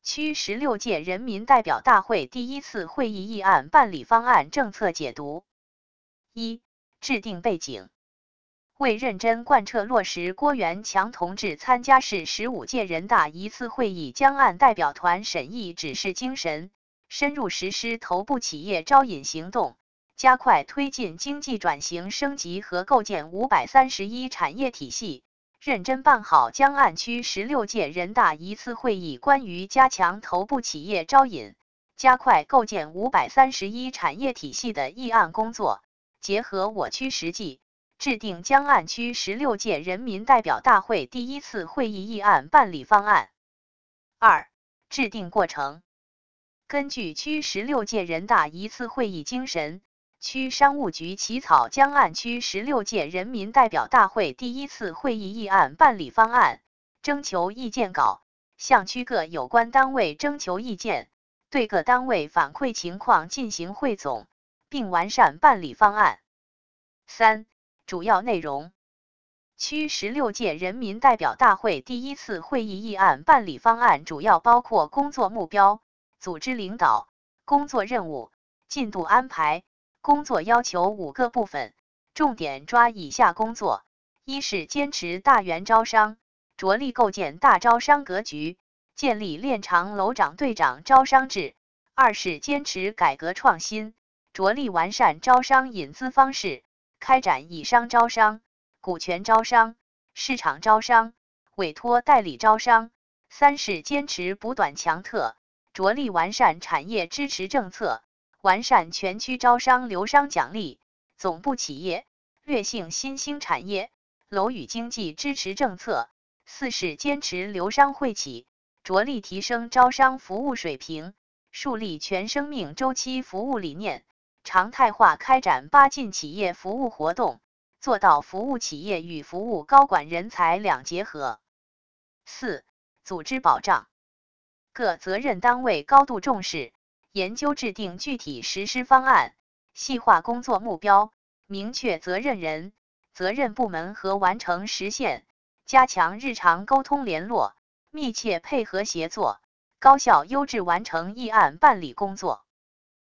区16届人民代表大会第1次会议议案办理方案政策解读。1、制定背景。为认真贯彻落实郭元强同志参加市15届人大1次会议将按代表团审议指示精神，深入实施头部企业招引行动，加快推进经济转型升级和构建531产业体系，认真办好江岸区16届人大1次会议关于加强头部企业招引、加快构建531产业体系的议案工作，结合我区实际，制定江岸区16届人民代表大会第1次会议议案办理方案。2、制定过程。根据区16届人大1次会议精神，区商务局起草江岸区16届人民代表大会第1次会议议案办理方案，征求意见稿，向区各有关单位征求意见，对各单位反馈情况进行汇总，并完善办理方案。3、主要内容。区16届人民代表大会第1次会议议案办理方案主要包括工作目标、组织领导、工作任务、进度安排、工作要求5个部分，重点抓以下工作：一是坚持大员招商，着力构建大招商格局，建立链长楼长队长招商制；二是坚持改革创新，着力完善招商引资方式，开展以商招商、股权招商、市场招商、委托代理招商；三是坚持补短强特，着力完善产业支持政策，完善全区招商留商奖励、总部企业、略性新兴产业、楼宇经济支持政策；四是坚持留商惠企，着力提升招商服务水平，树立全生命周期服务理念，常态化开展8进企业服务活动，做到服务企业与服务高管人才两结合。4、组织保障。各责任单位高度重视，研究制定具体实施方案，细化工作目标，明确责任人、责任部门和完成时限，加强日常沟通联络，密切配合协作，高效优质完成议案办理工作。